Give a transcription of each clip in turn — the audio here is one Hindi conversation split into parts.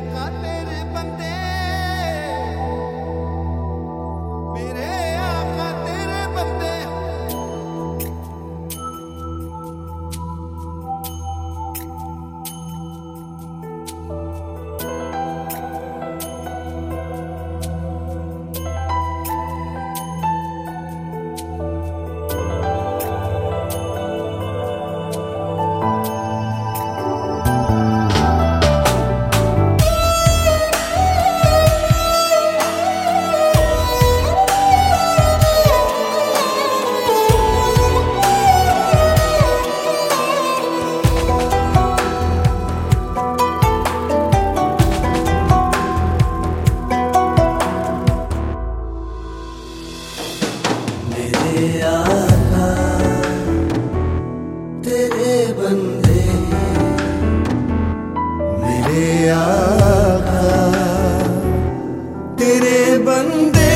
आका तेरे बंदे, मेरे आका तेरे बंदे। मेरे आका तेरे बंदे, मेरे आका तेरे बंदे।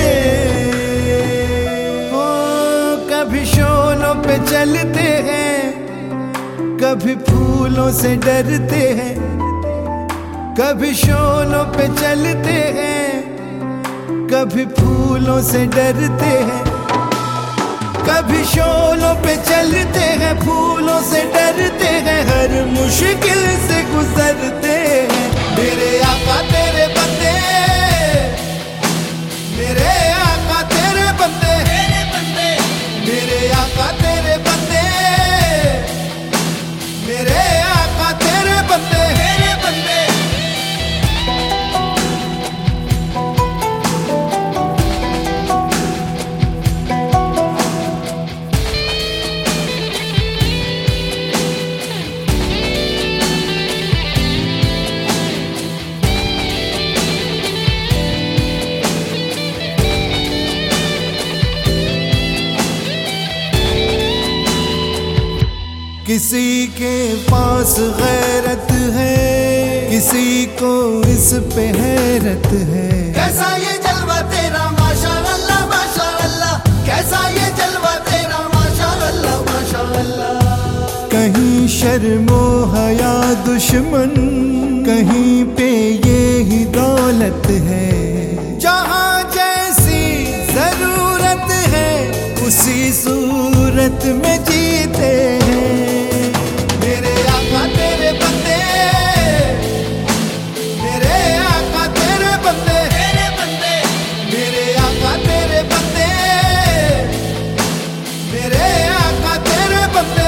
ओ कभी शोलों पे चलते हैं, कभी फूलों से डरते हैं। कभी शोलों पे चलते हैं, कभी फूलों से डरते हैं। कभी शोलों पे चलते हैं, फूलों से डरते हैं। हर मुश्किल से गुजरते हैं। मेरे आका तेरे बंदे, मेरे आका तेरे बंदे, मेरे आका तेरे बंदे, मेरे आका तेरे बंदे। किसी के पास गैरत है, किसी को इस पे हैरत है। कैसा ये जलवा तेरा माशाअल्लाह माशाअल्लाह, कैसा ये जलवा तेरा माशाअल्लाह माशाअल्लाह। कहीं शर्मो हया दुश्मन, कहीं पे ये ही दौलत है। जहाँ जैसी जरूरत है, उसी सूरत में जीते हैं। मेरे आका तेरे बंदे, मेरे आका तेरे बंदे, मेरे आका तेरे बंदे, मेरे आका तेरे बंदे।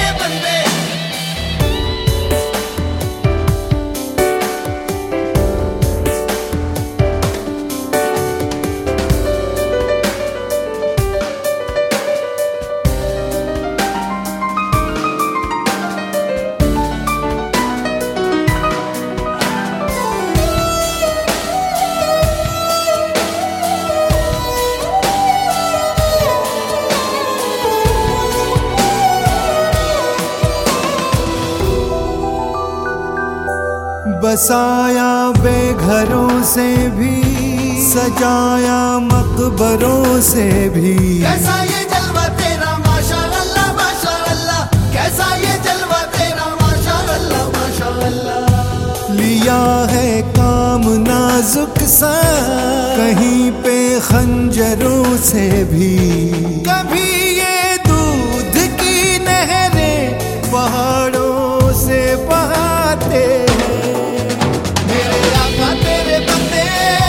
बसाया बेघरों से भी, सजाया मकबरों से भी। कैसा ये जलवा तेरा माशाअल्लाह माशाअल्लाह, कैसा ये जलवा तेरा माशाअल्लाह माशाअल्लाह। लिया है काम नाजुक सा, कहीं पे खंजरों से भी। कभी ये दूध की नहरें पहाड़ों से बहाते हैं। मेरे आका तेरे बंदे,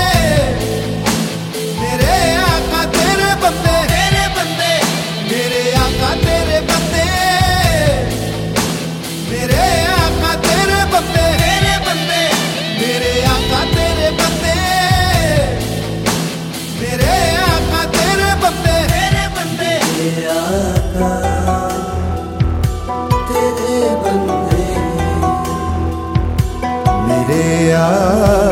मेरे आका तेरे बंदे, मेरे आका तेरे बंदे, मेरे आका तेरे बंदे, मेरे आका तेरे बंदे, मेरे आका तेरे बंदे। मेरे आका तेरे बंदे, मेरे आका